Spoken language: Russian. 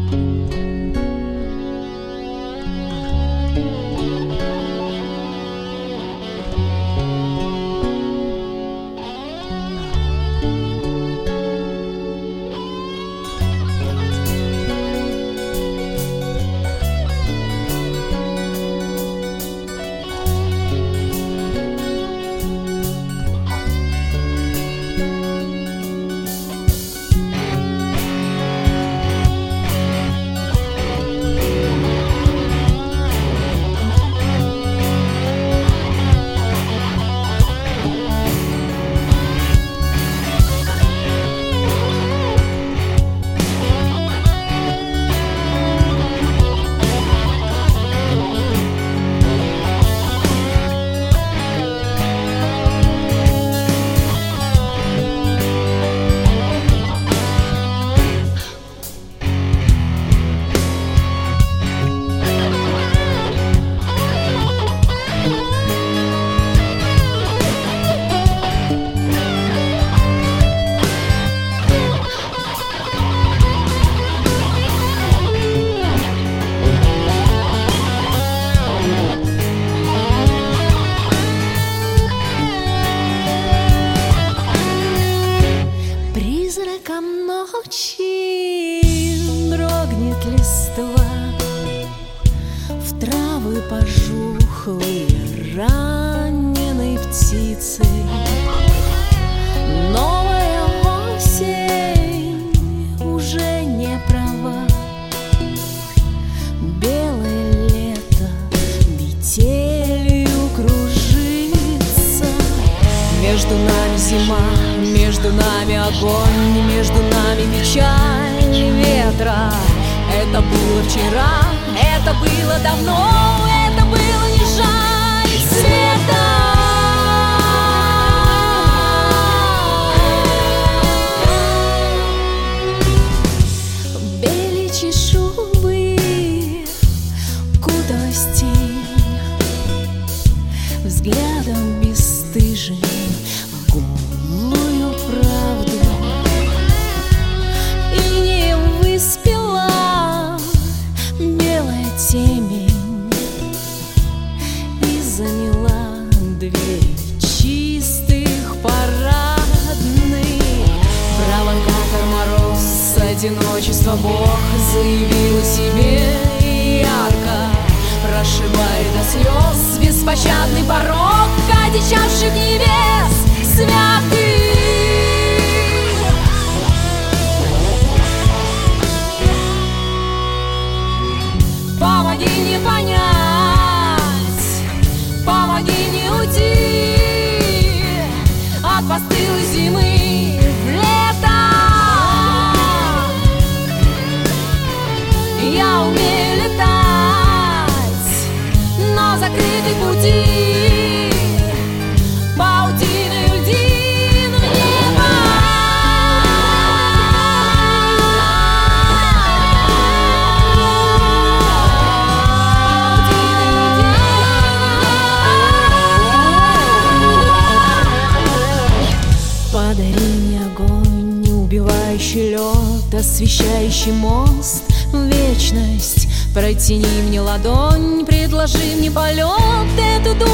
пожухлой раненой птицей. Новая осень уже не права, белое лето метелью кружится. Между нами зима, между нами огонь, между нами печаль ветра. Это было вчера, это было давно, это было не жаль света. Беличьи шубы куталась тень, взглядом бесстыжим в голую правду. И не выспела белая темень и заняла дверь чистых парадных. Провокатор мороз, одиночество Бог заявил о себе ярко, прошибает до слез беспощадный порог одичавших небес святых. Помоги не понять, помоги не уйти от постылой зимы в лето. Я умею летать, но закрыты пути паутиной льдин в небо. Подари мне огонь, не убивающий лед, освещающий мост в вечность. Протяни мне ладонь, предложи мне полет, эту